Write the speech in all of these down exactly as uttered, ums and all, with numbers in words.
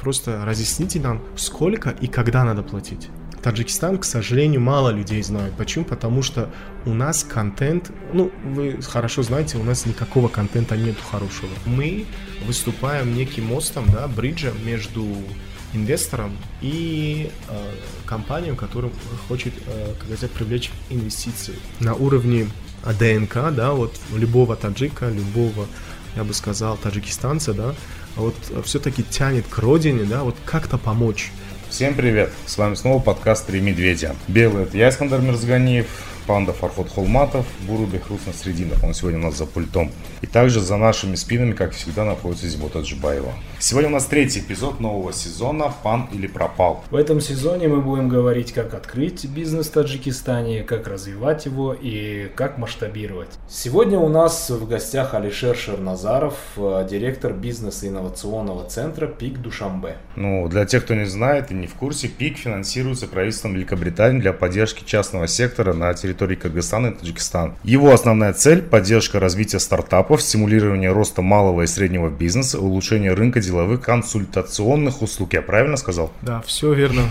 просто разъясните нам, сколько и когда надо платить. Таджикистан, к сожалению, мало людей знают. Почему? Потому что у нас контент, ну, вы хорошо знаете, у нас никакого контента нету хорошего. Мы выступаем неким мостом, да, бриджем между инвестором и э, компанией, которая хочет, э, как сказать, привлечь инвестиции на уровне ДНК, да, вот любого таджика, любого, я бы сказал, таджикистанца, да, вот все-таки тянет к родине, да, вот как-то помочь. Всем привет! С вами снова подкаст «Три медведя». Белый — это я, Искандар Мирзганиев, панда Фархот Холматов, Буру Бехрус Насрединов. Он сегодня у нас за пультом. И также за нашими спинами, как всегда, находится Зибота Джибаева. Сегодня у нас третий эпизод нового сезона «Пан или пропал». В этом сезоне мы будем говорить, как открыть бизнес в Таджикистане, как развивать его и как масштабировать. Сегодня у нас в гостях Алишер Шерназаров, директор бизнес-инновационного центра ПИК Душанбе. Ну, для тех, кто не знает и не в курсе, ПИК финансируется правительством Великобритании для поддержки частного сектора на территории Кыргызстана и Таджикистана. Его основная цель – поддержка развития стартапов, стимулирование роста малого и среднего бизнеса, улучшение рынка деловых консультационных услуг. Я правильно сказал? Да, все верно.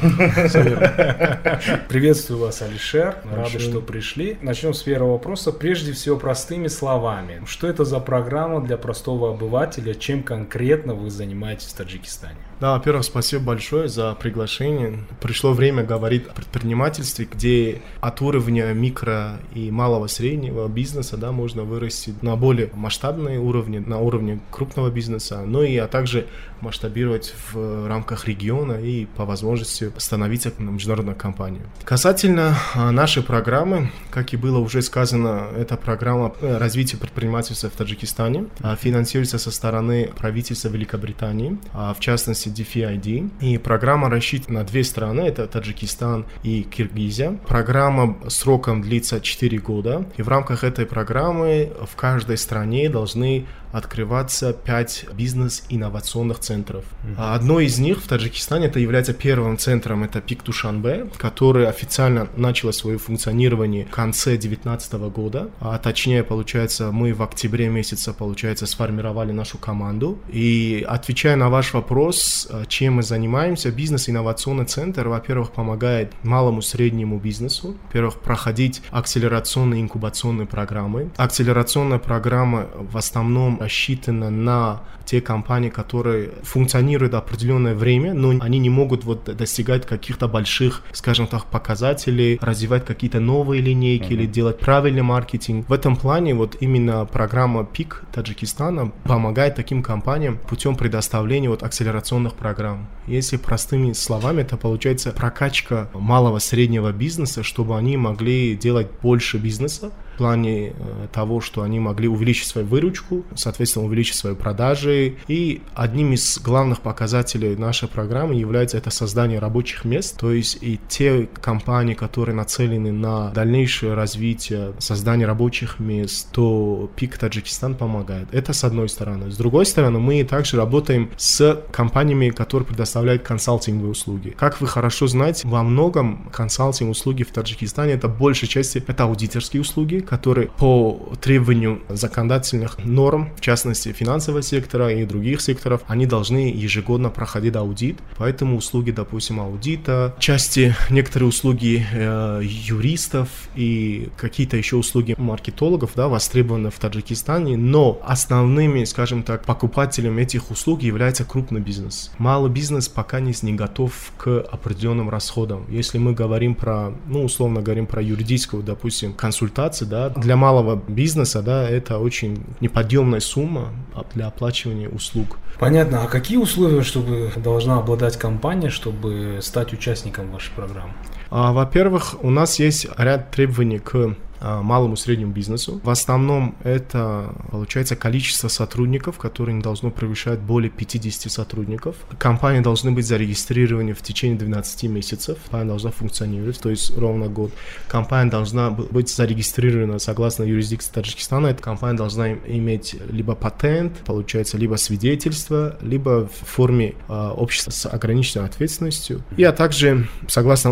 Приветствую вас, Алишер. Рады, что пришли. Начнем с первого вопроса. Прежде всего, простыми словами. Что это за программа для простого обывателя? Чем конкретно вы занимаетесь в Таджикистане? Да, во-первых, спасибо большое за приглашение. Пришло время говорить о предпринимательстве, где от уровня микро и малого среднего бизнеса, да, можно вырасти на более масштабные уровни, на уровне крупного бизнеса, но и а также масштабировать в рамках региона и по возможности становиться международной компанией. Касательно нашей программы, как и было уже сказано, это программа развития предпринимательства в Таджикистане, финансируется со стороны правительства Великобритании, в частности ди эф ай ди. И программа рассчитана на две страны, это Таджикистан и Киргизия. Программа сроком длится четыре года, и в рамках этой программы в каждой стране должны открываться пять бизнес-инновационных центров. Mm-hmm. Одно из них в Таджикистане это является первым центром, это ПИК Душанбе, который официально начал свое функционирование в конце две тысячи девятнадцатого года, а точнее, получается, мы в октябре месяце, получается, сформировали нашу команду. И отвечая на ваш вопрос, чем мы занимаемся, бизнес-инновационный центр, во-первых, помогает малому среднему бизнесу, во-первых, проходить акселерационные инкубационные программы. Акселерационная программа в основном рассчитана на те компании, которые функционируют определенное время, но они не могут вот достигать каких-то больших, скажем так, показателей, развивать какие-то новые линейки mm-hmm. или делать правильный маркетинг. В этом плане вот именно программа ПИК Таджикистана помогает таким компаниям путем предоставления вот акселерационных программ. Если простыми словами, это получается прокачка малого среднего бизнеса, чтобы они могли делать больше бизнеса в плане э, того, что они могли увеличить свою выручку, соответственно, увеличить свои продажи. И одним из главных показателей нашей программы является это создание рабочих мест. То есть и те компании, которые нацелены на дальнейшее развитие, создание рабочих мест, то ПИК Таджикистан помогает. Это с одной стороны. С другой стороны, мы также работаем с компаниями, которые предоставляют консалтинговые услуги. Как вы хорошо знаете, во многом консалтинг услуги в Таджикистане это большей части это аудиторские услуги, которые по требованию законодательных норм, в частности финансового сектора и других секторов, они должны ежегодно проходить аудит. Поэтому услуги, допустим, аудита, части, некоторые услуги э, юристов и какие-то еще услуги маркетологов, да, востребованы в Таджикистане, но основными, скажем так, покупателями этих услуг является крупный бизнес. Малый бизнес пока не, не готов к определенным расходам. Если мы говорим про, ну, условно говорим про юридическую, допустим, консультацию, да, для малого бизнеса, да, это очень неподъемная сумма для оплачивания услуг. Понятно. А какие условия, чтобы должна обладать компания, чтобы стать участником вашей программы? А, во-первых, у нас есть ряд требований к малому и среднему бизнесу. В основном это, получается, количество сотрудников, которые не должно превышать более пятьдесят сотрудников. Компании должны быть зарегистрированы в течение двенадцати месяцев. Компания должна функционировать, то есть ровно год. Компания должна быть зарегистрирована согласно юрисдикции Таджикистана. Эта компания должна иметь либо патент, получается, либо свидетельство, либо в форме э, общества с ограниченной ответственностью. И а также, согласно требованиям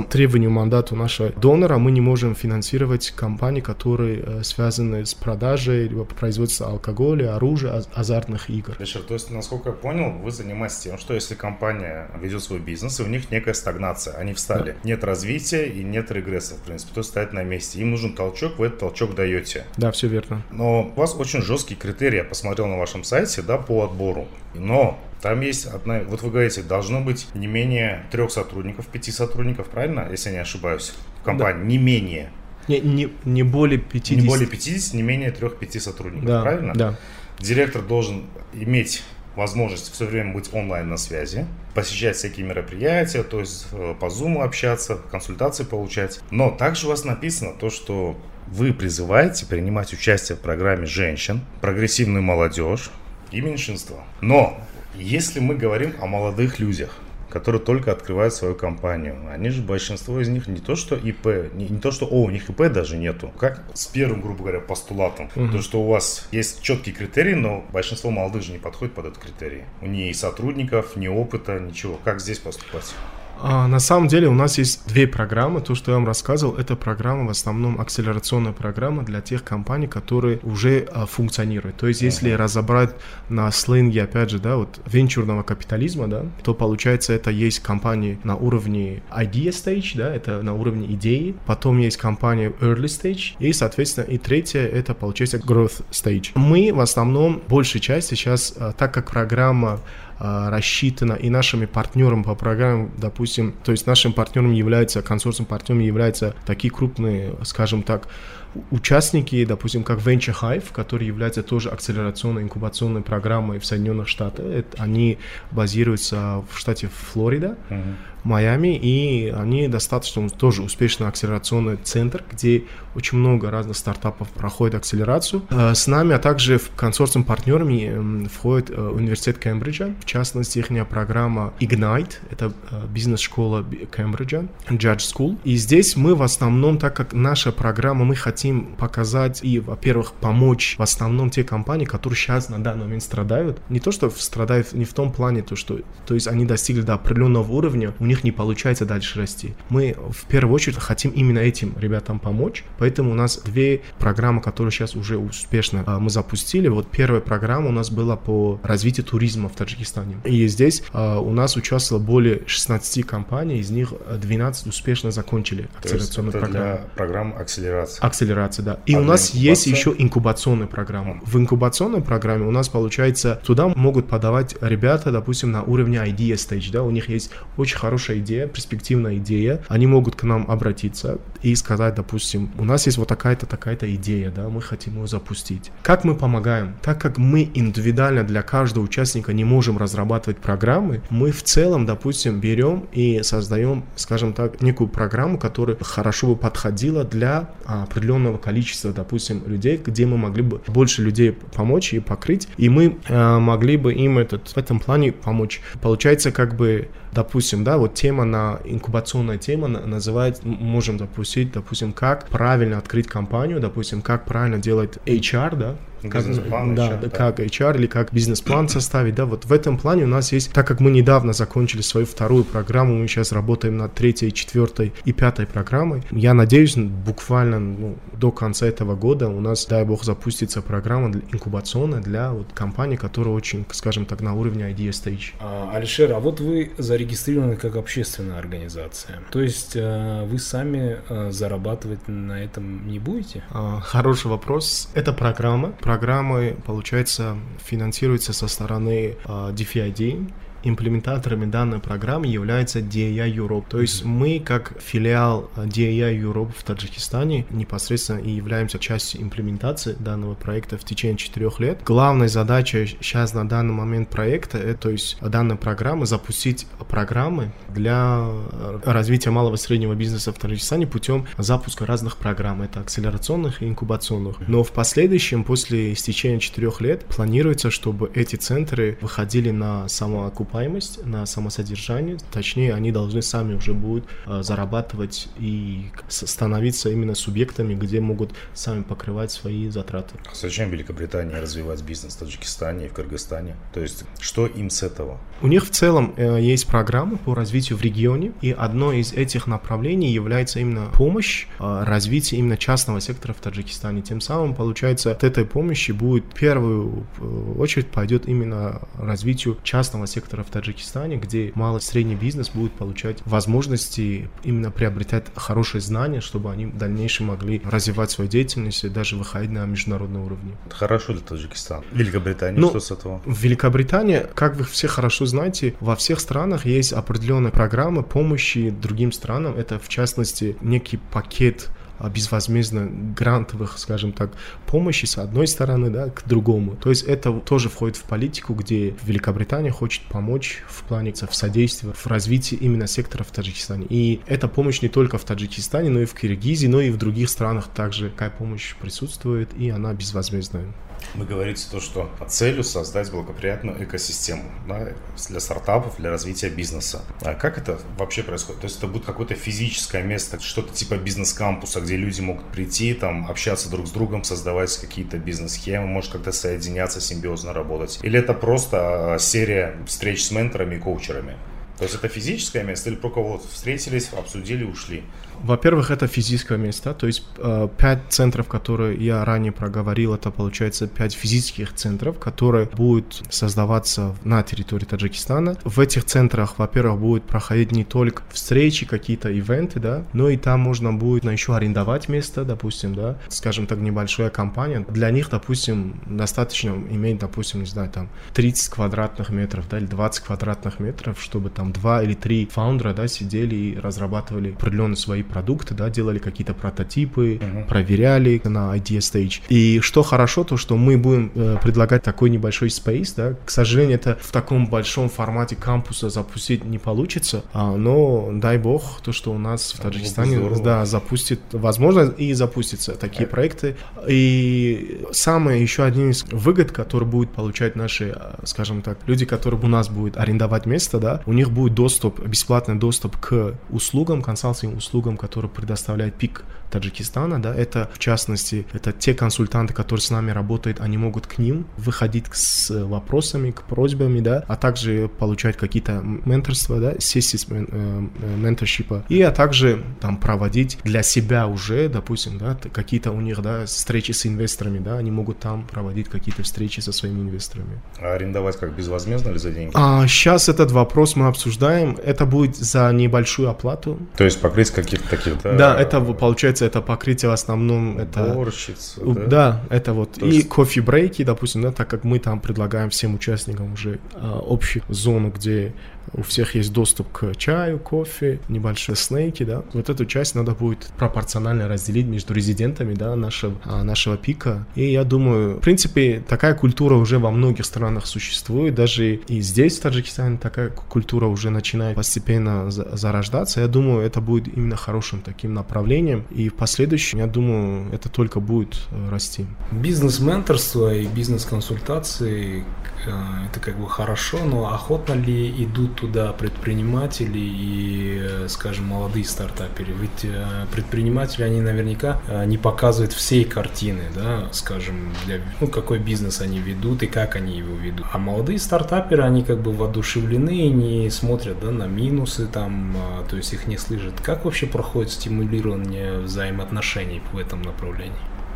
мандату нашего донора мы не можем финансировать компании, которые э, связаны с продажей, либо производством алкоголя, оружия, аз- азартных игр. Алишер, то есть, насколько я понял, вы занимаетесь тем, что если компания ведет свой бизнес, и у них некая стагнация, они встали, да. Нет развития и нет регресса, в принципе, то есть стоят на месте. Им нужен толчок, вы этот толчок даете. Да, все верно. Но у вас очень жесткие критерии, я посмотрел на вашем сайте, да, по отбору. Но там есть одна, вот вы говорите, должно быть не менее трех сотрудников, пяти сотрудников, правильно, если я не ошибаюсь, в компании, да. Не менее. Не, не, не более пятидесяти. Не более пятидесяти, не менее трех-пяти сотрудников, да, правильно? Да. Директор должен иметь возможность все время быть онлайн на связи, посещать всякие мероприятия, то есть по Zoom общаться, консультации получать. Но также у вас написано то, что вы призываете принимать участие в программе женщин, прогрессивную молодежь и меньшинства. Но если мы говорим о молодых людях, которые только открывают свою компанию, они же, большинство из них не то, что ИП, не, не то, что, о, у них ИП даже нету. Как с первым, грубо говоря, постулатом. Uh-huh. То, что у вас есть четкий критерий, но большинство молодых же не подходит под этот критерий. У них ни сотрудников, ни опыта, ничего. Как здесь поступать? А, на самом деле у нас есть две программы. То, что я вам рассказывал, это программа, в основном акселерационная программа для тех компаний, которые уже а, функционируют. То есть, если uh-huh. разобрать на сленге, опять же, да, вот венчурного капитализма, да, то получается, это есть компании на уровне idea stage, да, это на уровне идеи. Потом есть компания early stage. И, соответственно, и третье, это получается growth stage. Мы в основном, большей части сейчас, а, так как программа рассчитана и нашими партнерами по программе, допустим, то есть нашим партнером является, консорциум партнером являются такие крупные, скажем так, участники, допустим, как Venture Hive, который является тоже акселерационной инкубационной программой в Соединенных Штатах. Это, они базируются в штате Флорида, uh-huh. Майами, и они достаточно тоже успешный акселерационный центр, где очень много разных стартапов проходит акселерацию. С нами, а также в консорциум партнерами входит университет Кембриджа, в частности, их программа Ignite, это бизнес-школа Кембриджа, Judge School. И здесь мы в основном, так как наша программа, мы хотим показать и, во-первых, помочь в основном те компании, которые сейчас на данный момент страдают. Не то, что страдают не в том плане, то, что, то есть они достигли до определенного уровня, у них не получается дальше расти. Мы в первую очередь хотим именно этим ребятам помочь, поэтому у нас две программы, которые сейчас уже успешно а, мы запустили. Вот первая программа у нас была по развитию туризма в Таджикистане. И здесь а, у нас участвовало более шестнадцати компаний, из них двенадцать успешно закончили акселерационную программу. Для программы акселерации. Акселерация, да. И а у нас есть еще инкубационная программа. В инкубационной программе у нас, получается, туда могут подавать ребята, допустим, на уровне idea stage, да, у них есть очень хорошая идея, перспективная идея, они могут к нам обратиться и сказать, допустим, у нас есть вот такая-то, такая-то идея, да, мы хотим ее запустить. Как мы помогаем? Так как мы индивидуально для каждого участника не можем разрабатывать программы, мы в целом, допустим, берем и создаем, скажем так, некую программу, которая хорошо бы подходила для определенного количества, допустим, людей, где мы могли бы больше людей помочь и покрыть, и мы э, могли бы им этот, в этом плане помочь. Получается, как бы, допустим, да, вот тема на инкубационная тема называет, можем допустить, допустим, как правильно открыть компанию, допустим, как правильно делать эйч ар, да, как, бизнес-план, да, эйч ар, да, как эйч ар или как бизнес-план составить, да, вот в этом плане у нас есть, так как мы недавно закончили свою вторую программу, мы сейчас работаем над третьей, четвертой и пятой программой, я надеюсь, буквально ну, до конца этого года у нас, дай бог, запустится программа инкубационная для вот, компаний, которые очень, скажем так, на уровне idea stage. А, Алишер, а вот вы зарегистрированы как общественная организация, то есть э, вы сами э, зарабатывать на этом не будете? А, хороший вопрос. Это программа. Программы, получается, финансируются со стороны uh, ди эф ай ди. Имплементаторами данной программы является ди эй ай Europe. То есть mm-hmm. мы, как филиал ди эй ай Europe в Таджикистане, непосредственно и являемся частью имплементации данного проекта в течение четырех лет. Главная задача сейчас на данный момент проекта, это, то есть данной программы, запустить программы для развития малого и среднего бизнеса в Таджикистане путем запуска разных программ. Это акселерационных и инкубационных. Но в последующем, после истечения четырех лет, планируется, чтобы эти центры выходили на самоокупаемость окупаемость, на самосодержание. Точнее, они должны сами уже будут э, зарабатывать и становиться именно субъектами, где могут сами покрывать свои затраты. А зачем Великобритании развивать бизнес в Таджикистане и в Кыргызстане? То есть, что им с этого? У них в целом э, есть программы по развитию в регионе, и одно из этих направлений является именно помощь э, развитию именно частного сектора в Таджикистане. Тем самым, получается, от этой помощи будет в первую очередь пойдет именно развитию частного сектора в Таджикистане, где малый и средний бизнес будет получать возможности именно приобретать хорошие знания, чтобы они в дальнейшем могли развивать свою деятельность и даже выходить на международный уровень. Это хорошо для Таджикистана. Великобритания, ну, что с этого? В Великобритании, как вы все хорошо знаете, во всех странах есть определенные программы помощи другим странам. Это, в частности, некий пакет безвозмездно грантовых, скажем так, помощи с одной стороны, да, к другому. То есть это тоже входит в политику, где Великобритания хочет помочь в плане в содействии, в развитии именно сектора в Таджикистане. И эта помощь не только в Таджикистане, но и в Киргизии, но и в других странах также такая помощь присутствует, и она безвозмездная. Вы говорите то, что целью создать благоприятную экосистему, да, для стартапов, для развития бизнеса. А как это вообще происходит? То есть это будет какое-то физическое место, что-то типа бизнес-кампуса, где люди могут прийти, там, общаться друг с другом, создавать какие-то бизнес-схемы, может как-то соединяться, симбиозно работать? Или это просто серия встреч с менторами и коучерами? То есть это физическое место или только вот встретились, обсудили, ушли? Во-первых, это физическое место, то есть э, пять центров, которые я ранее проговорил, это получается пять физических центров, которые будут создаваться на территории Таджикистана. В этих центрах, во-первых, будут проходить не только встречи, какие-то ивенты, да, но и там можно будет еще арендовать место, допустим, да, скажем так, небольшая компания. Для них, допустим, достаточно иметь, допустим, не знаю, там тридцать квадратных метров, да, или двадцать квадратных метров, чтобы там два или три фаундера, да, сидели и разрабатывали определенные свои продукты, да, делали какие-то прототипы, uh-huh. проверяли на ай ди стейдж. И что хорошо, то что мы будем э, предлагать такой небольшой space, да, к сожалению, это в таком большом формате кампуса запустить не получится, а, но дай бог, то, что у нас в Таджикистане, да, запустит, возможно, и запустятся такие uh-huh. проекты. И самый еще один из выгод, который будут получать наши, скажем так, люди, которые у нас будут арендовать место, да, у них будет доступ, бесплатный доступ к услугам, консалтинг услугам, которые предоставляет пик Таджикистана, да, это в частности, это те консультанты, которые с нами работают, они могут к ним выходить с вопросами, к просьбами, да, а также получать какие-то менторства, да, сессии менторшипа, и а также там проводить для себя уже, допустим, да, какие-то у них, да, встречи с инвесторами, да, они могут там проводить какие-то встречи со своими инвесторами. А арендовать как безвозмездно или за деньги? А, сейчас этот вопрос мы обсуждаем, это будет за небольшую оплату. То есть покрыть каких-то таких, да? Да, это получается, это покрытие в основном, это... Уборщица, да? Да, это вот. То и есть... кофе-брейки, допустим, да, так как мы там предлагаем всем участникам уже а, общую зону, где у всех есть доступ к чаю, кофе, небольшие снеки, да. Вот эту часть надо будет пропорционально разделить между резидентами, да, нашего, нашего пика. И я думаю, в принципе, такая культура уже во многих странах существует, даже и здесь, в Таджикистане, такая культура уже начинает постепенно зарождаться. Я думаю, это будет именно хорошим таким направлением, и в последующем, я думаю, это только будет расти. Бизнес-менторство и бизнес-консультации — это как бы хорошо, но охотно ли идут туда предприниматели и, скажем, молодые стартаперы? Ведь предприниматели, они наверняка не показывают всей картины, да, скажем, для, ну, какой бизнес они ведут и как они его ведут. А молодые стартаперы, они как бы воодушевлены и не смотрят, да, на минусы там, то есть их не слышат. Как вообще проходит стимулирование взаимоотношений в этом направлении?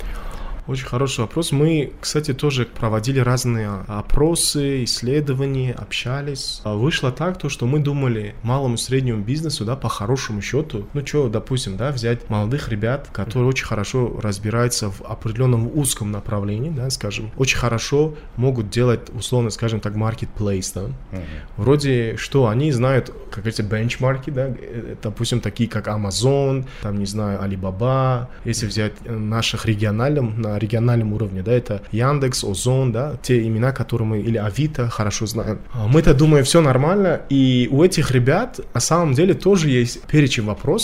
Очень хороший вопрос. Мы, кстати, тоже проводили разные опросы, исследования, общались. Вышло так, то, что мы думали малому и среднему бизнесу, да, по хорошему счету, ну что, допустим, да, взять молодых ребят, которые очень хорошо разбираются в определенном узком направлении, да, скажем, очень хорошо могут делать, условно, скажем так, marketplace, да. Uh-huh. Вроде, что они знают, как говорится, бенчмарки, да, допустим, такие как Amazon, там, не знаю, Alibaba, если взять наших региональных, на региональном уровне, да, это Яндекс, Озон, да, те имена, которые мы, или Авито, хорошо знаем. Мы-то думаем, все нормально, и у этих ребят на самом деле тоже есть перечень вопросов,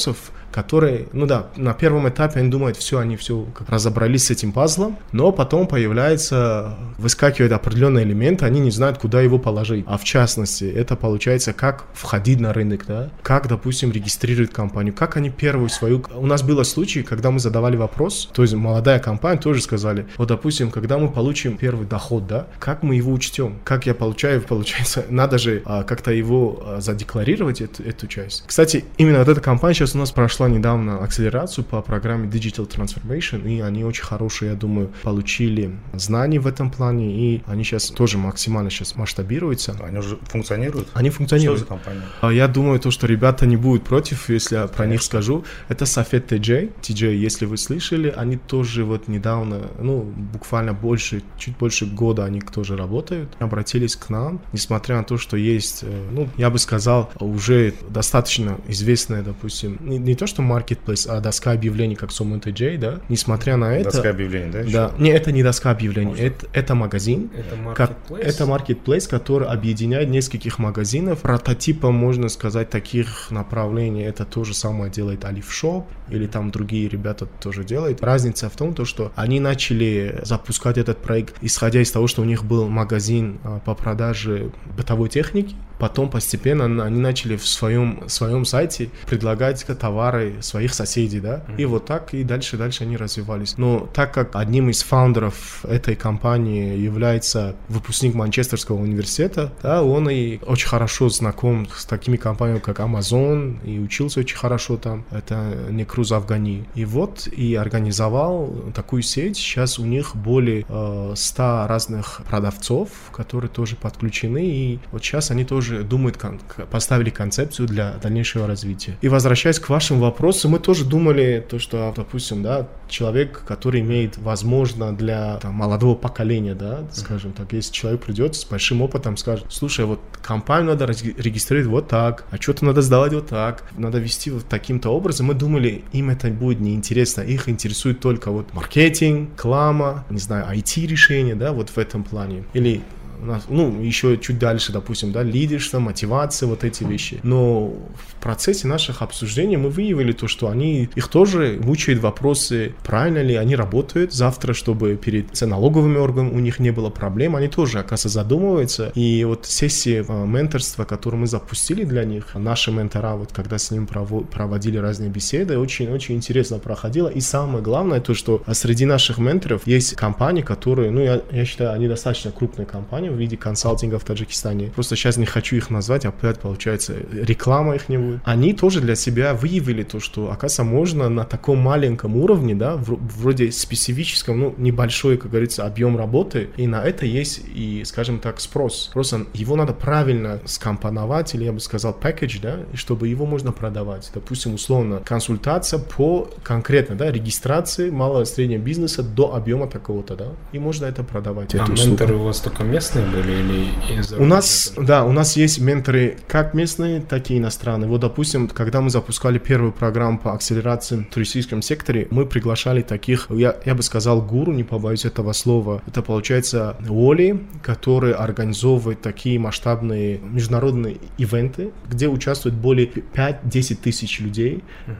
которые, ну да, на первом этапе они думают, все, они все разобрались с этим пазлом, но потом появляется, выскакивают определенные элементы, они не знают, куда его положить. А в частности, это получается, как входить на рынок, да, как, допустим, регистрировать компанию, как они первую свою... У нас было случай, когда мы задавали вопрос, то есть молодая компания тоже сказали, вот, допустим, когда мы получим первый доход, да, как мы его учтем, как я получаю, получается, надо же а, как-то его а, задекларировать, эту, эту часть. Кстати, именно вот эта компания сейчас у нас прошла недавно акселерацию по программе Digital Transformation, и они очень хорошие, я думаю, получили знаний в этом плане, и они сейчас тоже максимально сейчас масштабируются. Они уже функционируют? Они функционируют. Что за компания? Я думаю, то, что ребята не будут против, если я про Конечно. них скажу. Это Safed ти джей. ти джей, если вы слышали, они тоже вот недавно, ну, буквально больше, чуть больше года они тоже работают, обратились к нам, несмотря на то, что есть, ну, я бы сказал, уже достаточно известная, допустим, не, не то, что marketplace, а доска объявлений, как Summon ти джей, да, несмотря на это... Доска объявлений, да? Да, не, это не доска объявлений, это, это магазин. Это marketplace? Как, это marketplace, который объединяет нескольких магазинов. Прототипом, можно сказать, таких направлений, это то же самое делает Alifshop, или там другие ребята тоже делают. Разница в том, то, что они начали запускать этот проект, исходя из того, что у них был магазин по продаже бытовой техники. Потом постепенно они начали в своем, в своем сайте предлагать товары своих соседей, да, и вот так и дальше, дальше они развивались. Но так как одним из фаундеров этой компании является выпускник Манчестерского университета, да, он и очень хорошо знаком с такими компаниями, как Amazon, и учился очень хорошо там, это Некруз Афгани. И вот, и организовал такую сеть, сейчас у них более э, ста разных продавцов, которые тоже подключены, и вот сейчас они тоже думают, поставили концепцию для дальнейшего развития. И возвращаясь к вашим вопросам, мы тоже думали, то, что, допустим, да, человек, который имеет, возможно, для там, молодого поколения, да, скажем так, если человек придет с большим опытом, скажет, слушай, вот компанию надо регистрировать вот так, а что-то надо сдавать вот так, надо вести вот таким-то образом, мы думали, им это будет неинтересно, их интересует только вот маркетинг, реклама, не знаю, ай ти-решения, да, вот в этом плане. Или у нас, ну, еще чуть дальше, допустим, да, лидерство, мотивация, вот эти вещи. Но в процессе наших обсуждений мы выявили то, что они, их тоже мучают вопросы, правильно ли они работают завтра, чтобы перед налоговыми органами у них не было проблем. Они тоже, оказывается, задумываются. И вот сессии менторства, которые мы запустили для них, наши ментора, вот когда с ним проводили разные беседы, очень-очень интересно проходило. И самое главное, то, что среди наших менторов есть компании, которые, ну, я, я считаю, они достаточно крупные компании в виде консалтинга в Таджикистане. Просто сейчас не хочу их назвать, опять получается реклама их не будет. Они тоже для себя выявили то, что, оказывается, можно на таком маленьком уровне, да, вроде специфическом, ну, небольшой, как говорится, объем работы, и на это есть и, скажем так, спрос. Просто его надо правильно скомпоновать, или я бы сказал, package, да, чтобы его можно продавать. Допустим, условно, консультация по конкретно, да, регистрации малого и среднего бизнеса до объема такого-то, да, и можно это продавать. А менторы у вас только местные были или из У нас, да, у нас есть менторы как местные, так и иностранные. Вот, допустим, когда мы запускали первую программу по акселерации в туристическом секторе, мы приглашали таких, я, я бы сказал, гуру, не побоюсь этого слова. Это, получается, Оли, которые организовывают такие масштабные международные ивенты, где участвует более пять-десять тысяч людей. Uh-huh.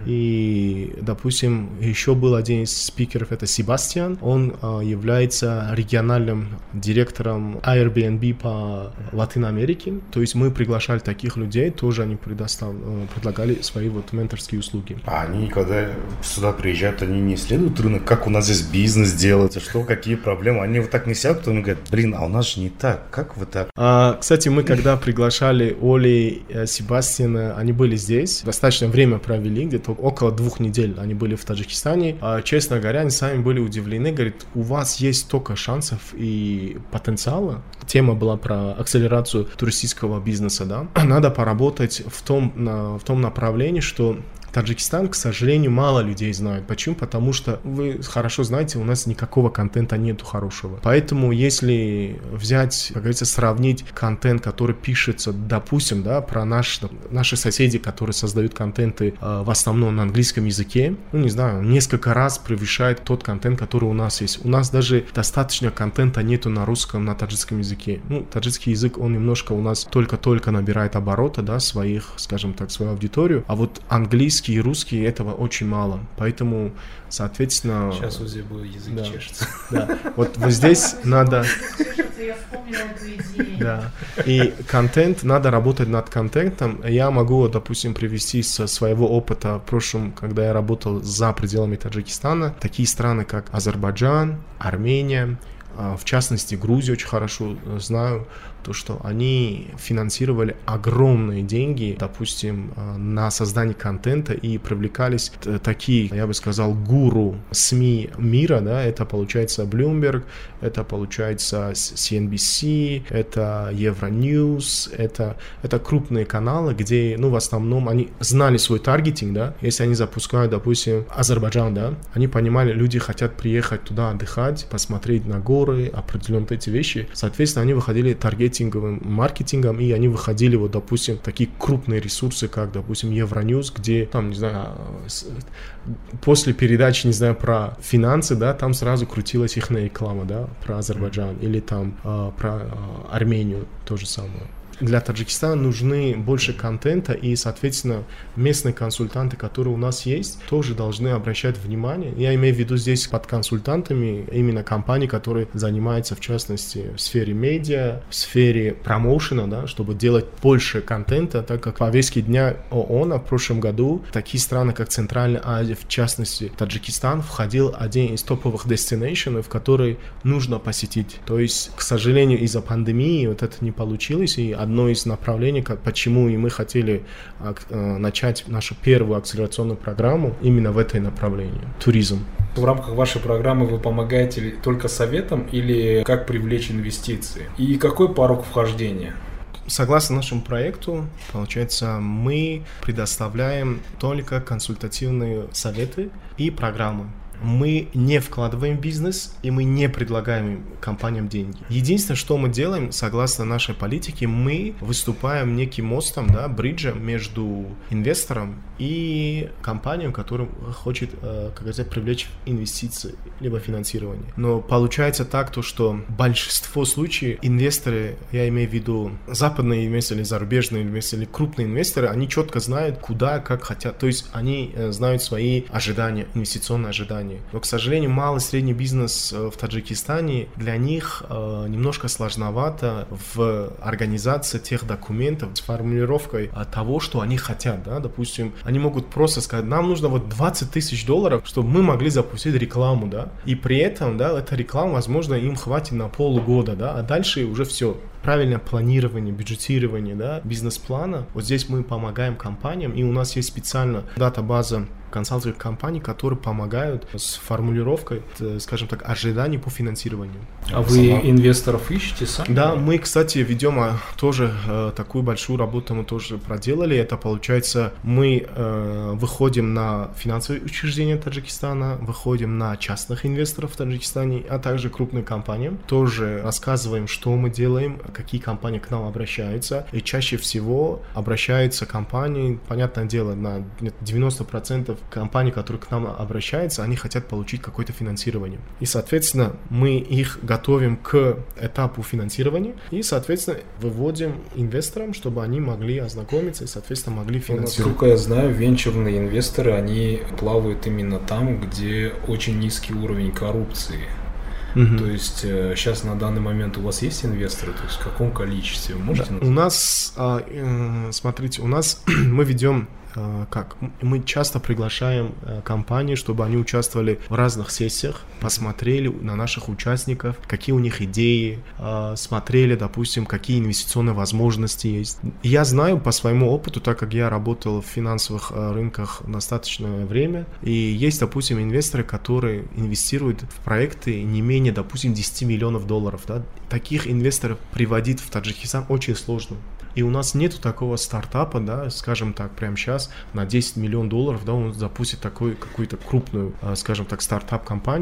И, допустим, еще был один из спикеров, это Себастьян. Он а, является региональным директором Airbnb по Латинской Америке. То есть мы приглашали таких людей, тоже они предостав... предлагали свои вот менторские услуги. А они, когда сюда приезжают, они не исследуют рынок, как у нас здесь бизнес делается, что, какие проблемы. Они вот так не сядут, потом говорят, блин, а у нас же не так, как вы так? А, кстати, мы когда приглашали Оли, Себастьяна, они были здесь, достаточно время провели, где-то около двух недель они были в Таджикистане. А, честно говоря, они сами были удивлены, говорят, у вас есть столько шансов и потенциала. Тема была про акселерацию туристического бизнеса, да. Надо поработать в том, на, в том направлении, что Таджикистан, к сожалению, мало людей знают. Почему? Потому что, вы хорошо знаете, у нас никакого контента нету хорошего. Поэтому, если взять, как говорится, сравнить контент, который пишется, допустим, да, про наш, наши соседи, которые создают контенты э, в основном на английском языке, ну, не знаю, несколько раз превышает тот контент, который у нас есть. У нас даже достаточно контента нету на русском, на таджикском языке. Ну, таджикский язык, он немножко у нас только-только набирает обороты, да, своих, скажем так, свою аудиторию, а вот английский английский и русский этого очень мало, поэтому, соответственно... Сейчас у Зебы язык да, чешется. Да, вот, вот здесь надо... Я вспомнила эту идею. Да, и контент, надо работать над контентом. Я могу, допустим, привести со своего опыта в прошлом, когда я работал за пределами Таджикистана, такие страны, как Азербайджан, Армения, в частности, Грузию очень хорошо знаю, то, что они финансировали огромные деньги, допустим, на создание контента и привлекались такие, я бы сказал, гуру СМИ мира, да, это получается Bloomberg, это получается си эн би си, это Euronews, это, это крупные каналы, где, ну, в основном они знали свой таргетинг, да, если они запускают, допустим, Азербайджан, да, они понимали, люди хотят приехать туда отдыхать, посмотреть на горы, определенные эти вещи, соответственно, они выходили таргетинговым маркетингом, и они выходили, вот, допустим, такие крупные ресурсы, как, допустим, Euronews, где, там, не знаю, после передачи, не знаю, про финансы, да, там сразу крутилась их реклама, да, про Азербайджан, или там э, про э, Армению, то же самое. Для Таджикистана нужны больше контента, и, соответственно, местные консультанты, которые у нас есть, тоже должны обращать внимание. Я имею в виду здесь под консультантами именно компании, которые занимаются, в частности, в сфере медиа, в сфере промоушена, да, чтобы делать больше контента, так как в повестке дня ООН в прошлом году такие страны, как Центральная Азия, в частности, Таджикистан, входил один из топовых дестинейшенов, которые нужно посетить. То есть, к сожалению, из-за пандемии вот это не получилось, и одно из направлений, как, почему и мы хотели э, начать нашу первую акселерационную программу именно в этой направлении – туризм. В рамках вашей программы вы помогаете только советом или как привлечь инвестиции? И какой порог вхождения? Согласно нашему проекту, получается, мы предоставляем только консультативные советы и программы. Мы не вкладываем в бизнес, и мы не предлагаем компаниям деньги. Единственное, что мы делаем, согласно нашей политике, мы выступаем неким мостом, да, бриджем между инвестором и компанией, которая хочет, как сказать, привлечь инвестиции, либо финансирование. Но получается так, то, что большинство случаев инвесторы, я имею в виду западные инвесторы, зарубежные инвесторы, крупные инвесторы, они четко знают, куда, как хотят. То есть они знают свои ожидания, инвестиционные ожидания. Но, к сожалению, малый и средний бизнес в Таджикистане, для них э, немножко сложновато в организации тех документов с формулировкой того, что они хотят. Да? Допустим, они могут просто сказать, нам нужно вот двадцать тысяч долларов, чтобы мы могли запустить рекламу. Да? И при этом, да, эта реклама, возможно, им хватит на полгода, да? А дальше уже все. Правильное планирование, бюджетирование, да, бизнес-плана. Вот здесь мы помогаем компаниям, и у нас есть специально дата-база консалтинговых компаний, которые помогают с формулировкой, скажем так, ожиданий по финансированию. А вы инвесторов ищете сами? Да, мы, кстати, ведем тоже э, такую большую работу, мы тоже проделали. Это, получается, мы э, выходим на финансовые учреждения Таджикистана, выходим на частных инвесторов в Таджикистане, а также крупным компаниям. Тоже рассказываем, что мы делаем, какие компании к нам обращаются. И чаще всего обращаются компании, понятное дело, на девяносто процентов компаний, которые к нам обращаются, они хотят получить какое-то финансирование. И, соответственно, мы их готовим к этапу финансирования и, соответственно, выводим инвесторам, чтобы они могли ознакомиться и, соответственно, могли финансировать. Насколько я знаю, венчурные инвесторы, они плавают именно там, где очень низкий уровень коррупции. Uh-huh. То есть э, сейчас на данный момент у вас есть инвесторы, то есть в каком количестве? Вы можете да. назвать? У нас, э, э, смотрите, у нас мы ведем как? Мы часто приглашаем компании, чтобы они участвовали в разных сессиях, посмотрели на наших участников, какие у них идеи, смотрели, допустим, какие инвестиционные возможности есть. Я знаю по своему опыту, так как я работал в финансовых рынках достаточное время, и есть, допустим, инвесторы, которые инвестируют в проекты не менее, допустим, десять миллионов долларов. Да? Таких инвесторов приводить в Таджикистан очень сложно. И у нас нету такого стартапа, да, скажем так, прямо сейчас на десять миллионов долларов, да, он запустит такую какую-то крупную, скажем так, стартап-компанию.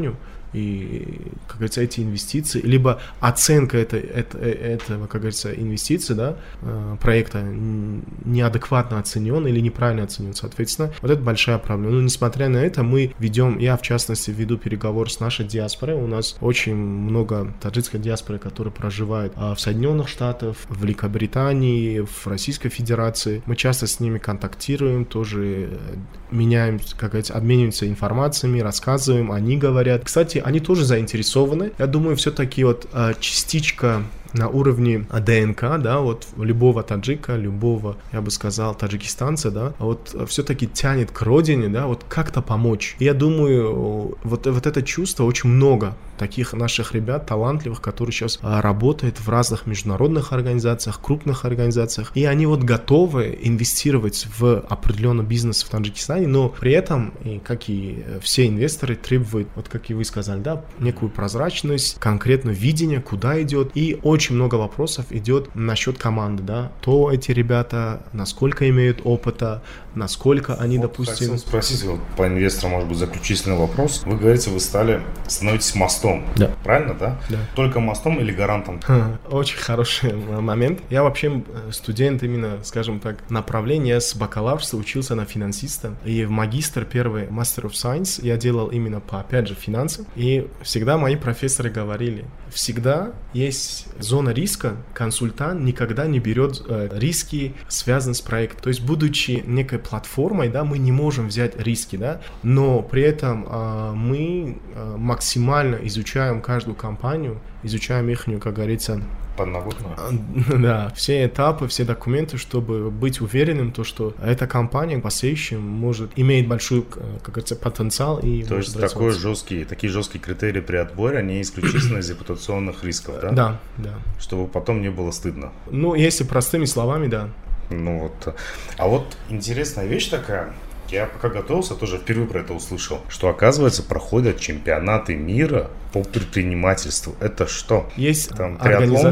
и, как говорится, эти инвестиции, либо оценка это, это, этого, как говорится, инвестиций, да, проекта неадекватно оценен или неправильно оценен, соответственно, вот это большая проблема. Но несмотря на это, мы ведем, я в частности веду переговоры с нашей диаспорой, у нас очень много таджикской диаспоры, которые проживают в Соединенных Штатах, в Великобритании, в Российской Федерации. Мы часто с ними контактируем, тоже меняем, как говорится, обмениваемся информациями, рассказываем, они говорят. Кстати, они тоже заинтересованы. Я думаю, все-таки вот частичка на уровне ДНК, да, вот любого таджика, любого, я бы сказал, таджикистанца, да, вот все-таки тянет к родине, да, вот как-то помочь. И я думаю, вот, вот это чувство очень много таких наших ребят, талантливых, которые сейчас а, работают в разных международных организациях, крупных организациях, и они вот готовы инвестировать в определенный бизнес в Таджикистане, но при этом, и, как и все инвесторы, требуют, вот как и вы сказали, да, некую прозрачность, конкретное видение, куда идет, и очень много вопросов идет насчет команды, да, то эти ребята, насколько имеют опыта, насколько они, вот, допустим... Хотел спросить, вот, по инвесторам, может быть, заключительный вопрос. Вы говорите, вы стали, становитесь мостом. Да. Правильно, да? Да. Только мостом или гарантом? Очень хороший момент. Я вообще студент именно, скажем так, направления с бакалаврства, учился на финансиста. И в магистр, первый Master of Science, я делал именно по, опять же, финансам. И всегда мои профессоры говорили, всегда есть зона риска, консультант никогда не берет э, риски, связанные с проектом. То есть, будучи некой платформой, да, мы не можем взять риски, да, но при этом э, мы э, максимально изучаем каждую компанию, изучаем их, как говорится, подноготно. Да, все этапы, все документы, чтобы быть уверенным, то, что эта компания в последующем может, имеет большой, как говорится, потенциал. И то есть такой жесткий, такие жесткие критерии при отборе, они исключительно из репутационных рисков, да? Да, да. Чтобы потом не было стыдно. Ну, если простыми словами, да. Ну вот. А вот интересная вещь такая. Я пока готовился, тоже впервые про это услышал, что, оказывается, проходят чемпионаты мира по предпринимательству. Это что? Есть там триатлон,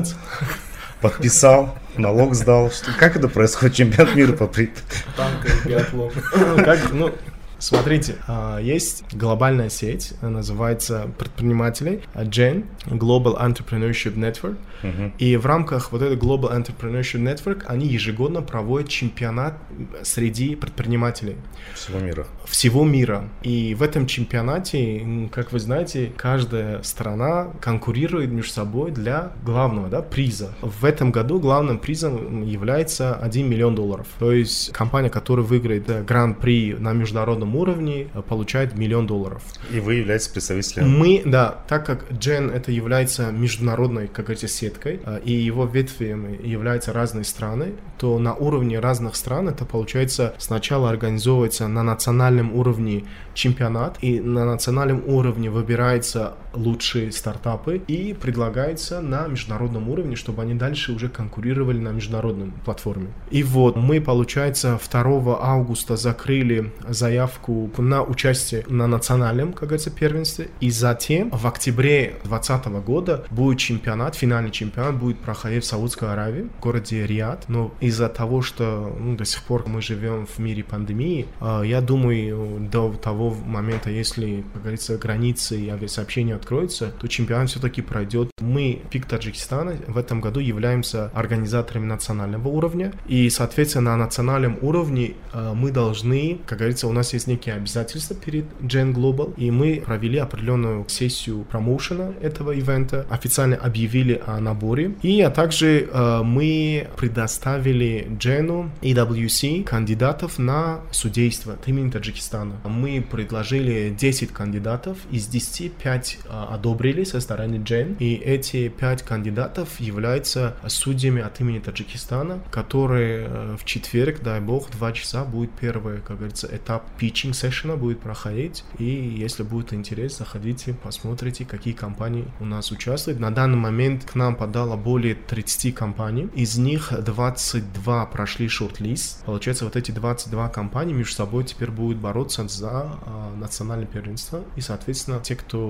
подписал, налог сдал. Что, как это происходит, чемпионат мира по предпринимательству? Танковый биатлон. Как, ну... Смотрите, есть глобальная сеть, называется предпринимателей джен, Global Entrepreneurship Network, uh-huh. и в рамках вот этой Global Entrepreneurship Network они ежегодно проводят чемпионат среди предпринимателей. Всего мира. Всего мира. И в этом чемпионате, как вы знаете, каждая страна конкурирует между собой для главного, да, приза. В этом году главным призом является один миллион долларов. То есть компания, которая выиграет да, гран-при на международном уровне, получает миллион долларов. И вы являетесь представителем? Мы, да, так как джен это является международной, как говорится, сеткой, и его ветвями являются разные страны, то на уровне разных стран это получается сначала организовывается на национальном уровне чемпионат, и на национальном уровне выбираются лучшие стартапы и предлагается на международном уровне, чтобы они дальше уже конкурировали на международной платформе. И вот мы, получается, второго августа закрыли заявку на участие на национальном, как говорится, первенстве, и затем в октябре двадцатого года будет чемпионат, финальный чемпионат будет проходить в Саудовской Аравии, в городе Риад, но из-за того, что ну, до сих пор мы живем в мире пандемии, я думаю, до того момента, если, как говорится, границы и авиасообщения откроются, то чемпионат все-таки пройдет. Мы, пик Таджикистана, в этом году являемся организаторами национального уровня, и, соответственно, на национальном уровне мы должны, как говорится, у нас есть некие обязательства перед джен Global, и мы провели определенную сессию промоушена этого ивента, официально объявили о наборе, и а также э, мы предоставили джену и дабл ю си кандидатов на судейство от имени Таджикистана. Мы предложили десять кандидатов, из десяти пять э, одобрили со стороны джен, и эти пять кандидатов являются судьями от имени Таджикистана, которые э, в четверг, дай бог, два часа будет первый, как говорится, этап питчинг сессиона будет проходить, и если будет интерес, заходите, посмотрите, какие компании у нас участвуют. На данный момент к нам подало более тридцати компаний, из них двадцать два прошли шорт-лист. Получается, вот эти двадцать две компании между собой теперь будут бороться за э, национальное первенство, и, соответственно, те, кто пройдут,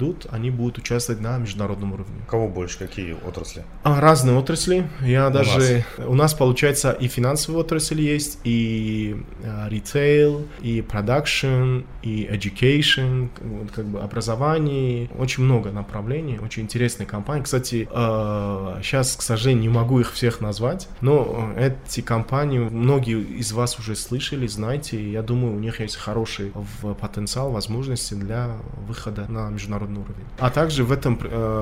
придут, они будут участвовать на международном уровне. Кого больше? Какие отрасли? А, разные отрасли. Я у даже... Нас. У нас, получается, и финансовая отрасль есть, и ритейл, и продакшн, и education, вот, как бы образование. Очень много направлений, очень интересные компании. Кстати, сейчас, к сожалению, не могу их всех назвать, но эти компании многие из вас уже слышали, знаете, и я думаю, у них есть хороший потенциал, возможности для выхода на международный уровень. А также в этом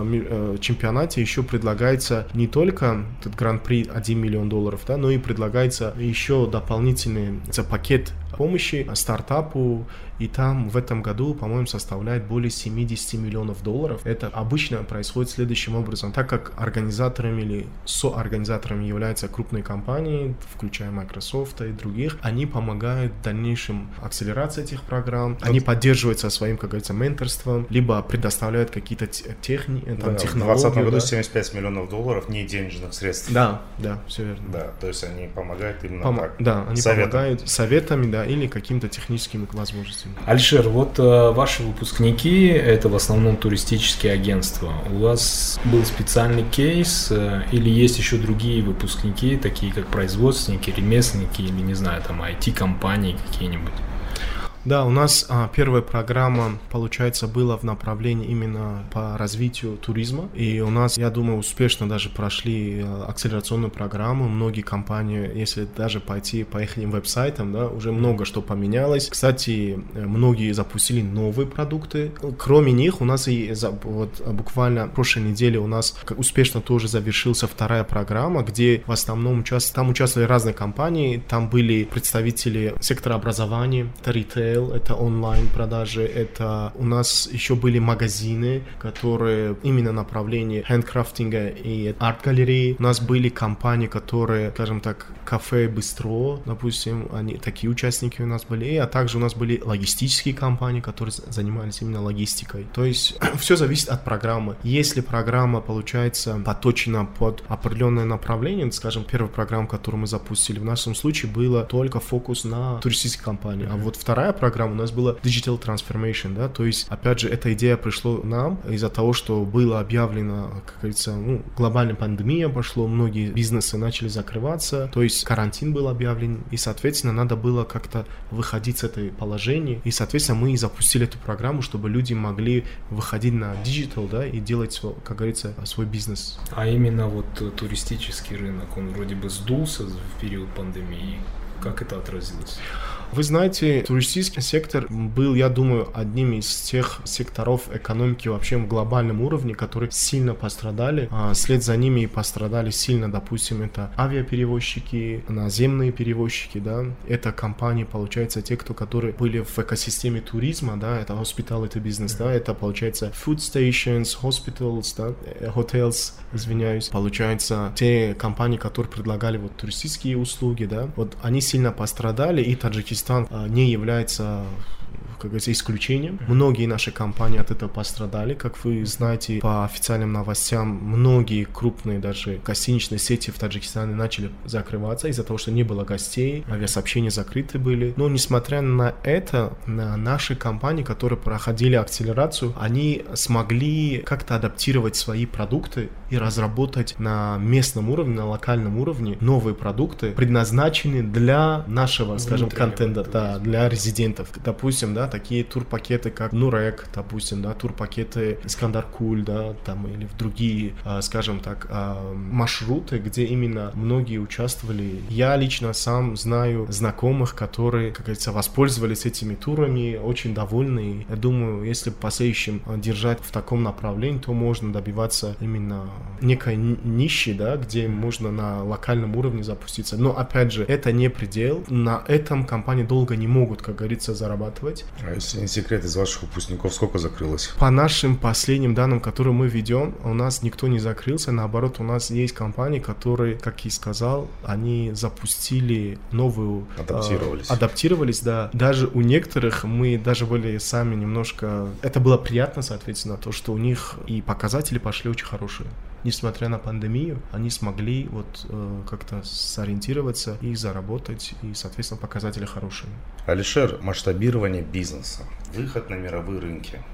э, чемпионате еще предлагается не только этот гран-при один миллион долларов, да, но и предлагается еще дополнительный пакет помощи стартапу, и там в этом году, по-моему, составляет более семьдесят миллионов долларов. Это обычно происходит следующим образом. Так как организаторами или соорганизаторами являются крупные компании, включая Microsoft и других, они помогают в дальнейшем акселерации этих программ, они поддерживают со своим, как говорится, менторством, либо предоставляют какие-то техни... да, технологии. В двадцатом году да? семьдесят пять миллионов долларов не денежных средств. Да, да, все верно. Да, то есть они помогают именно Пом... так. Да, они советом. помогают советами, да, или какими-то техническими возможностями. Алишер, вот э, ваши выпускники, это в основном туристические агентства. У вас был специальный кейс э, или есть еще другие выпускники, такие как производственники, ремесленники или, не знаю, там ай ти-компании какие-нибудь? Да, у нас а, первая программа, получается, была в направлении именно по развитию туризма. И у нас, я думаю, успешно даже прошли а, акселерационную программу. Многие компании, если даже пойти по их веб-сайтам, да, уже много что поменялось. Кстати, многие запустили новые продукты. Кроме них, у нас и вот, буквально в прошлой неделе у нас успешно тоже завершился вторая программа, где в основном участвовали, там участвовали разные компании. Там были представители сектора образования, ритейл, это онлайн-продажи, это у нас еще были магазины, которые именно направление хендкрафтинга и арт-галереи. У нас были компании, которые, скажем так, кафе Бистро, допустим, они, такие участники у нас были, а также у нас были логистические компании, которые занимались именно логистикой. То есть все зависит от программы. Если программа, получается, поточена под определенное направление, скажем, первая программа, которую мы запустили, в нашем случае было только фокус на туристические компании, а вот вторая программа у нас была Digital Transformation, да, то есть, опять же, эта идея пришла нам из-за того, что было объявлено, как говорится, ну, глобальная пандемия пошло, многие бизнесы начали закрываться, то есть карантин был объявлен, и, соответственно, надо было как-то выходить с этой положения, и, соответственно, мы и запустили эту программу, чтобы люди могли выходить на Digital, да, и делать, как говорится, свой бизнес. А именно вот туристический рынок, он вроде бы сдулся в период пандемии. Как это отразилось? Вы знаете, туристический сектор был, я думаю, одним из тех секторов экономики вообще в глобальном уровне, которые сильно пострадали. А вслед за ними и пострадали сильно, допустим, это авиаперевозчики, наземные перевозчики, да, это компании, получается, те, кто, которые были в экосистеме туризма, да, это hospitality бизнес, да, это, получается, food stations, hospitals, да, hotels, извиняюсь, получается, те компании, которые предлагали вот туристические услуги, да, вот они сильно пострадали, и Таджикистан не является, как говорится, исключением. Многие наши компании от этого пострадали. Как вы знаете, по официальным новостям, многие крупные даже гостиничные сети в Таджикистане начали закрываться из-за того, что не было гостей, авиасообщения закрыты были. Но, несмотря на это, на наши компании, которые проходили акселерацию, они смогли как-то адаптировать свои продукты и разработать на местном уровне, на локальном уровне новые продукты, предназначенные для нашего, скажем, контента, да, для резидентов. Допустим, да, такие турпакеты, как Нурек, допустим, да, турпакеты Искандар-Куль, да, там, или в другие, э, скажем так, э, маршруты, где именно многие участвовали. Я лично сам знаю знакомых, которые, как говорится, воспользовались этими турами, очень довольны. Я думаю, если в последующем держать в таком направлении, то можно добиваться именно некой ниши, да, где можно на локальном уровне запуститься. Но, опять же, это не предел. На этом компании долго не могут, как говорится, зарабатывать. А если не секрет, из ваших выпускников сколько закрылось? По нашим последним данным, которые мы ведем, у нас никто не закрылся. Наоборот, у нас есть компании, которые, как я сказал, они запустили новую... Адаптировались. Э, адаптировались, да. Даже у некоторых мы даже были сами немножко... Это было приятно, соответственно, то, что у них и показатели пошли очень хорошие. Несмотря на пандемию, они смогли вот э, как-то сориентироваться и заработать, и, соответственно, показатели хорошие. Алишер, масштабирование бизнеса, выход на мировые рынки.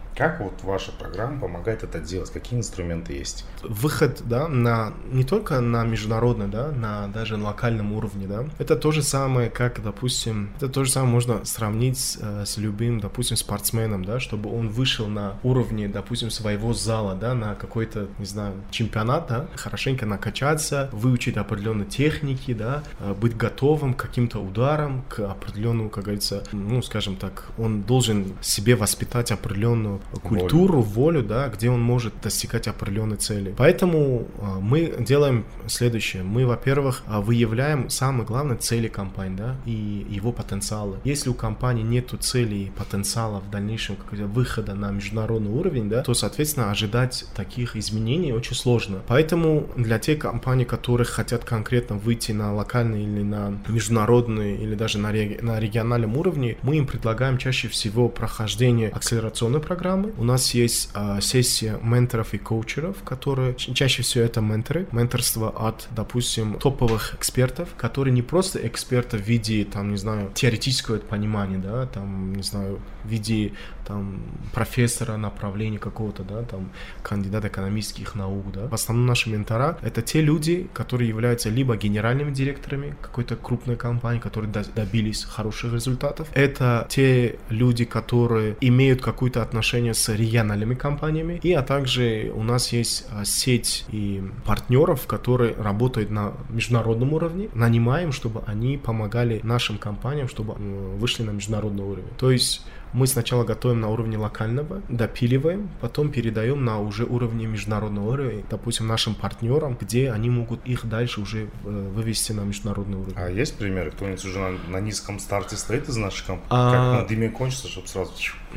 Как вот ваша программа помогает это делать? Какие инструменты есть? Выход, да, на не только на международном, да, на даже локальном уровне, да. Это то же самое, как, допустим, это то же самое можно сравнить с, с любым, допустим, спортсменом, да, чтобы он вышел на уровне, допустим, своего зала, да, на какой-то, не знаю, чемпионат, да, хорошенько накачаться, выучить определенные техники, да, быть готовым к каким-то ударам, к определенному, как говорится, ну, скажем так, он должен себе воспитать определенную культуру, волю, да, где он может достигать определенной цели. Поэтому а, мы делаем следующее. Мы, во-первых, а, выявляем самые главные цели компании, да, и его потенциалы. Если у компании нету целей и потенциала в дальнейшем какого-то выхода на международный уровень, да, то, соответственно, ожидать таких изменений очень сложно. Поэтому для тех компаний, которые хотят конкретно выйти на локальный или на международный, или даже на, реги- на региональном уровне, мы им предлагаем чаще всего прохождение акселерационной программы. У нас есть а, сессия менторов и коучеров, которые чаще всего это менторы. Менторство от, допустим, топовых экспертов, которые не просто эксперты в виде, там, не знаю, теоретического понимания, да, там, не знаю, в виде, там, профессора направления какого-то, да, там, кандидата экономических наук, да. В основном наши ментора — это те люди, которые являются либо генеральными директорами какой-то крупной компании, которые добились хороших результатов. Это те люди, которые имеют какое-то отношение с региональными компаниями, и а также у нас есть а, сеть и партнеров, которые работают на международном уровне, нанимаем, чтобы они помогали нашим компаниям, чтобы э, вышли на международный уровень. То есть мы сначала готовим на уровне локального, допиливаем, потом передаем на уже уровне международного уровня, допустим, нашим партнерам, где они могут их дальше уже э, вывести на международный уровень. А есть примеры? Кто-нибудь уже на, на низком старте стоит из наших компаний? А... Как пандемия кончится, чтобы сразу...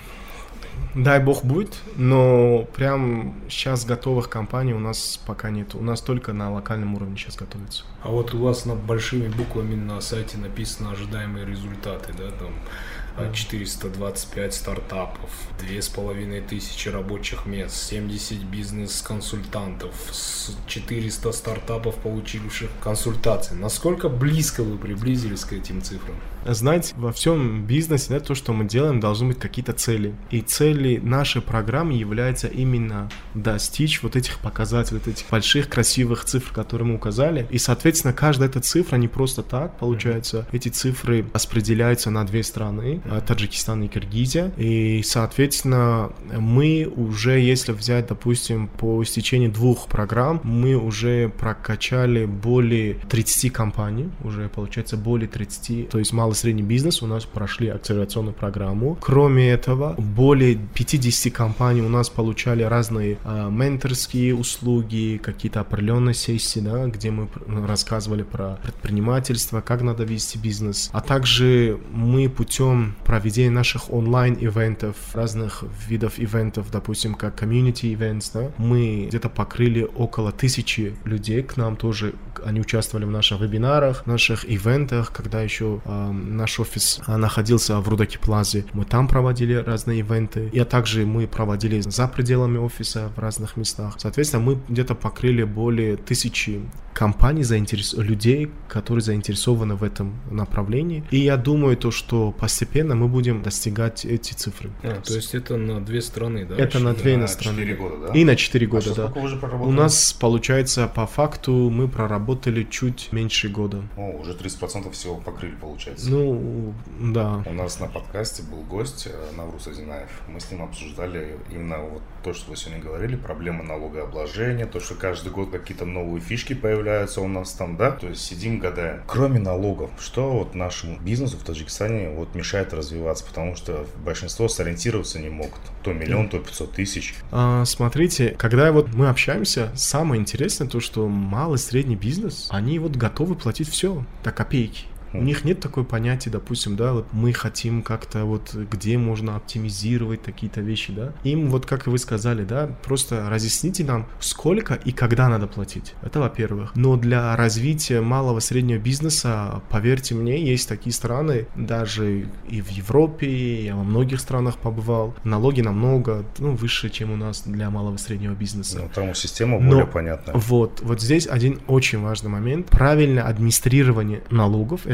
Дай бог будет, но прям сейчас готовых компаний у нас пока нет. У нас только на локальном уровне сейчас готовится. А вот у вас на большими буквами на сайте написано ожидаемые результаты, да, там четыреста двадцать пять стартапов, две с половиной тысячи рабочих мест, семьдесят бизнес-консультантов, четыреста стартапов, получивших консультации. Насколько близко вы приблизились к этим цифрам? Знаете, во всем бизнесе, да, то, что мы делаем, должны быть какие-то цели. И цели нашей программы являются именно достичь вот этих показателей, вот этих больших красивых цифр, которые мы указали. И, соответственно, каждая эта цифра не просто так, получается, эти цифры распределяются на две страны, Таджикистан и Киргизия. И, соответственно, мы уже, если взять, допустим, по истечении двух программ, мы уже прокачали более тридцати компаний, уже, получается, более тридцати, то есть мало средний бизнес у нас прошли акселерационную программу. Кроме этого, более пятидесяти компаний у нас получали разные а, менторские услуги, какие-то определенные сессии, да, где мы рассказывали про предпринимательство, как надо вести бизнес. А также мы путем проведения наших онлайн-ивентов, разных видов ивентов, допустим, как community events, да, мы где-то покрыли около тысячи людей к нам тоже. Они участвовали в наших вебинарах, наших ивентах, когда еще э, наш офис э, находился в Рудаки Плазе. Мы там проводили разные ивенты. И также мы проводили за пределами офиса в разных местах. Соответственно, мы где-то покрыли более тысячи компаний, заинтерес... людей, которые заинтересованы в этом направлении. И я думаю, то, что постепенно мы будем достигать эти цифры. А, то есть это на две страны, да? Это на две на страны. четыре года, да? И на четыре года, а да. Сколько вы уже проработали? У нас, получается, по факту мы проработали чуть меньше года. О, уже тридцать процентов всего покрыли, получается. Ну, да. У нас на подкасте был гость Навруз Азинаев. Мы с ним обсуждали именно вот то, что вы сегодня говорили, проблемы налогообложения, то, что каждый год какие-то новые фишки появляются у нас там, да? То есть сидим, гадаем. Кроме налогов, что вот нашему бизнесу в Таджикистане вот мешает развиваться? Потому что большинство сориентироваться не могут. То миллион, то пятьсот тысяч. А, смотрите, когда вот мы общаемся, самое интересное то, что малый средний бизнес, они вот готовы платить все до копейки. У них нет такой понятия, допустим, да, вот мы хотим как-то вот, где можно оптимизировать какие-то вещи, да. Им вот, как вы сказали, да, просто разъясните нам, сколько и когда надо платить. Это во-первых. Но для развития малого среднего бизнеса, поверьте мне, есть такие страны, даже и в Европе, я во многих странах побывал, налоги намного, ну, выше, чем у нас для малого среднего бизнеса. Ну, там система Но более понятная. Вот, вот здесь один очень важный момент. Правильное администрирование налогов — это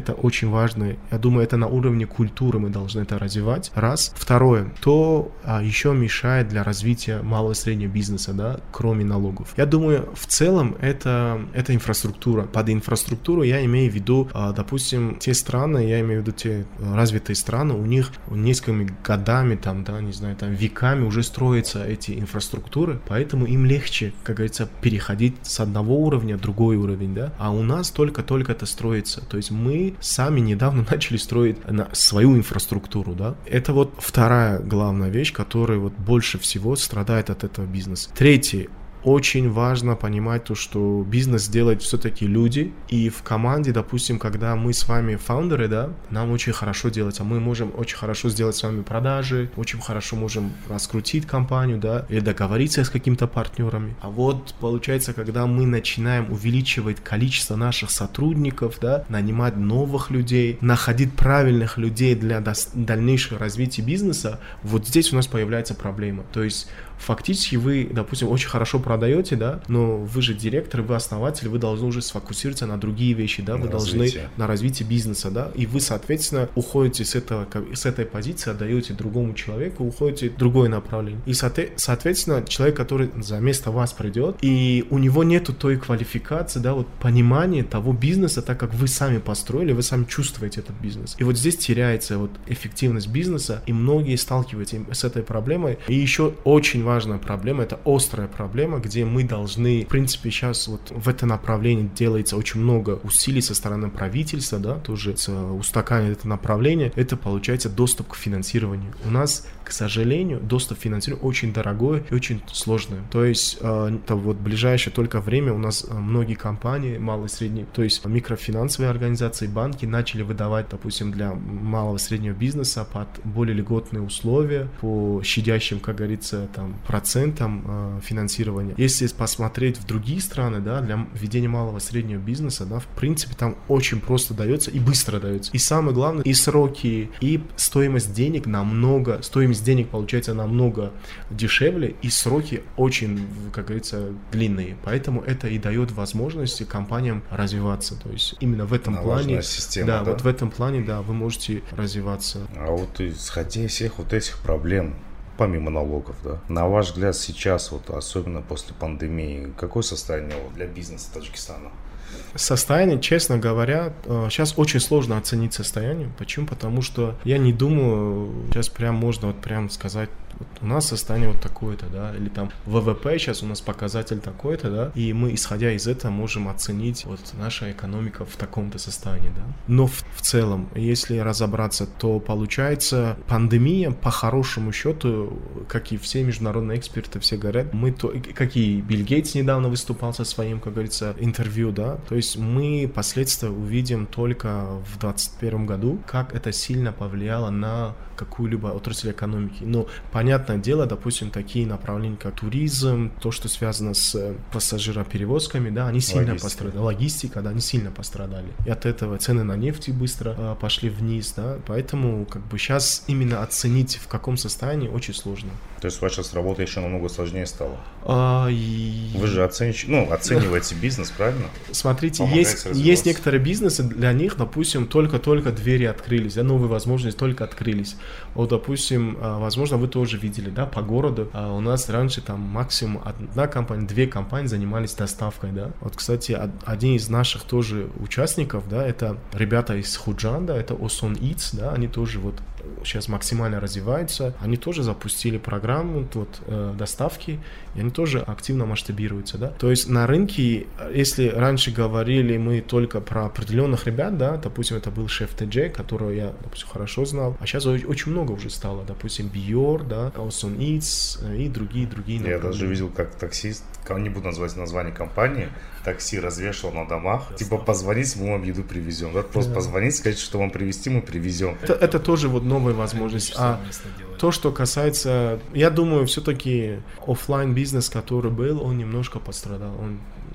это очень важно. Я думаю, это на уровне культуры мы должны это развивать. Раз. Второе. То а, еще мешает для развития малого и среднего бизнеса, да, кроме налогов. Я думаю, в целом это, это инфраструктура. Под инфраструктуру я имею в виду, а, допустим, те страны, я имею в виду те развитые страны, у них несколькими годами, там, да, не знаю, там, веками уже строятся эти инфраструктуры, поэтому им легче, как говорится, переходить с одного уровня в другой уровень, да, а у нас только-только это строится, то есть мы сами недавно начали строить на свою инфраструктуру, да, это вот вторая главная вещь, которая вот больше всего страдает от этого бизнеса. Третий. Очень важно понимать то, что бизнес делают все-таки люди, и в команде, допустим, когда мы с вами фаундеры, да, нам очень хорошо делать, а мы можем очень хорошо сделать с вами продажи, очень хорошо можем раскрутить компанию, да, или договориться с какими-то партнерами. А вот получается, когда мы начинаем увеличивать количество наших сотрудников, да, нанимать новых людей, находить правильных людей для дальнейшего развития бизнеса, вот здесь у нас появляется проблема. То есть фактически вы, допустим, очень хорошо продаете, да, но вы же директор, вы основатель, вы должны уже сфокусироваться на другие вещи, да, на вы развитие. должны на развитие бизнеса, да, и вы, соответственно, уходите с этого, с этой позиции, отдаете другому человеку, уходите в другое направление. И, соответственно, человек, который за место вас придет, и у него нету той квалификации, да, вот понимания того бизнеса, так как вы сами построили, вы сами чувствуете этот бизнес. И вот здесь теряется вот эффективность бизнеса, и многие сталкиваются с этой проблемой. И еще очень важная проблема, это острая проблема, где мы должны, в принципе, сейчас вот в это направление делается очень много усилий со стороны правительства, да, тоже устаканивать это направление, это получается доступ к финансированию. У нас, к сожалению, доступ к финансированию очень дорогой и очень сложный. То есть, это вот в ближайшее только время у нас многие компании, малые и средние, то есть микрофинансовые организации, банки начали выдавать, допустим, для малого и среднего бизнеса под более льготные условия, по щадящим, как говорится, там, процентам э, финансирования. Если посмотреть в другие страны, да, для ведения малого и среднего бизнеса, да, в принципе, там очень просто дается и быстро дается. И самое главное, и сроки, и стоимость денег намного, стоимость денег получается намного дешевле, и сроки очень, как говорится, длинные. Поэтому это и дает возможности компаниям развиваться. То есть именно в этом плане, система, да, да, вот в этом плане, да, вы можете развиваться. А вот исходя из всех вот этих проблем, помимо налогов, да, на ваш взгляд сейчас, вот особенно после пандемии, какое состояние вот для бизнеса Таджикистана? Состояние, честно говоря, сейчас очень сложно оценить состояние. Почему? Потому что я не думаю, сейчас прям можно вот прям сказать, вот у нас состояние вот такое-то, да, или там ВВП сейчас у нас показатель такой-то, да, и мы, исходя из этого, можем оценить вот наша экономика в таком-то состоянии, да. Но в, в целом, если разобраться, то получается пандемия, по хорошему счету, как и все международные эксперты, все говорят, мы то, как и Билл Гейтс недавно выступал со своим, как говорится, интервью, да, то есть мы последствия увидим только в двадцать первом году, как это сильно повлияло на какую-либо отрасль экономики. Но, понятное дело, допустим, такие направления, как туризм, то, что связано с пассажироперевозками, да, они сильно Логистика. пострадали. Логистика, да, они сильно пострадали. И от этого цены на нефть быстро э, пошли вниз, да, поэтому, как бы, сейчас именно оценить, в каком состоянии, очень сложно. То есть ваша работа еще намного сложнее стала? А, и... Вы же оцениваете, ну, оцениваете бизнес, правильно? Смотрите, Помогает есть, развиваться. есть некоторые бизнесы, для них, допустим, только-только двери открылись, да, новые возможности только открылись. Вот, допустим, возможно, вы тоже видели, да, по городу у нас раньше там максимум одна компания, две компании занимались доставкой, да. Вот, кстати, один из наших тоже участников, да, это ребята из Худжанда, это Осон Eats, да, они тоже вот сейчас максимально развиваются, они тоже запустили программу вот, э, доставки, и они тоже активно масштабируются, да. То есть на рынке, если раньше говорили мы только про определенных ребят, да, допустим, это был шеф ТД, которого я, допустим, хорошо знал, а сейчас очень много уже стало, допустим, Биор, да, Oson Eats и другие, другие. Я даже видел, как таксист, не буду назвать название компании, такси развешивал на домах, типа позвонить, мы вам еду привезем, да, просто да. позвонить, сказать, что вам привезти, мы привезем. Это, это тоже вот новая возможность. А то, что касается, я думаю, все-таки офлайн бизнес, который был, он немножко пострадал, он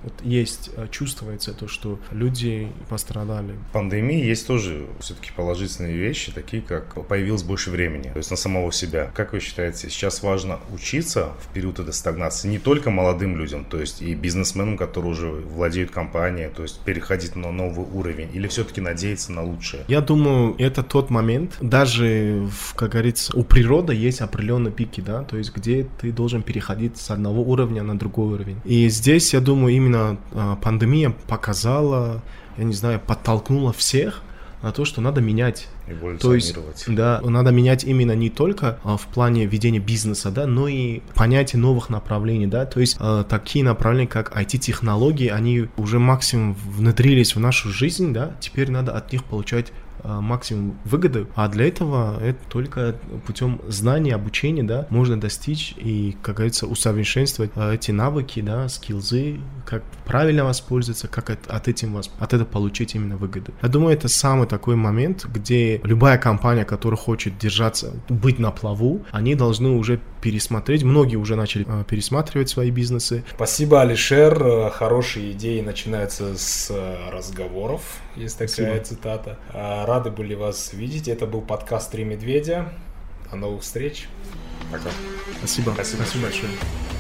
Вот есть, чувствуется то, что люди пострадали. В пандемии есть тоже все-таки положительные вещи, такие как появилось больше времени, то есть на самого себя. Как вы считаете, сейчас важно учиться в период этой стагнации не только молодым людям, то есть и бизнесменам, которые уже владеют компанией, то есть переходить на новый уровень, или все-таки надеяться на лучшее? Я думаю, это тот момент, даже, как говорится, у природы есть определенные пики, да, то есть где ты должен переходить с одного уровня на другой уровень. И здесь, я думаю, именно а, пандемия показала, я не знаю, подтолкнула всех на то, что надо менять. То есть, да, надо менять именно не только а, в плане ведения бизнеса, да, но и понятие новых направлений, да, то есть а, такие направления, как ай ти-технологии, они уже максимум внедрились в нашу жизнь, да, теперь надо от них получать а, максимум выгоды, а для этого это только путем знания, обучения, да, можно достичь и, как говорится, усовершенствовать а, эти навыки, да, скиллзы, как правильно воспользоваться, как от, от, этим, от этого получить именно выгоды. Я думаю, это самый такой момент, где любая компания, которая хочет держаться, быть на плаву, они должны уже пересмотреть, многие уже начали э, пересматривать свои бизнесы. Спасибо, Алишер. Хорошие идеи начинаются с разговоров, есть такая Спасибо. Цитата. Рады были вас видеть. Это был подкаст «Три медведя». До новых встреч. Пока. Спасибо. Спасибо, Спасибо большое.